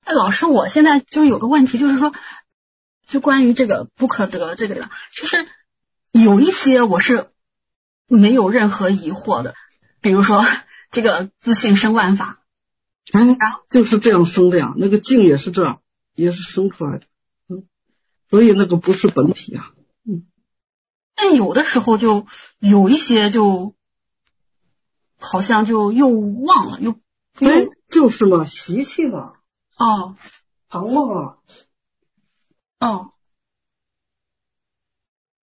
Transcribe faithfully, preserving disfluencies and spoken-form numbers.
哎，老师，我现在就是有个问题，就是说，就关于这个不可得这个的，就是有一些我是没有任何疑惑的，比如说这个自性生万法， 哎，就是这样生的呀，那个境也是这样，也是生出来的，嗯，所以那个不是本体啊，嗯。 但有的时候就有一些就好像就又忘了，又哎， 又就是嘛，习气嘛， 哦唐嘛， 哦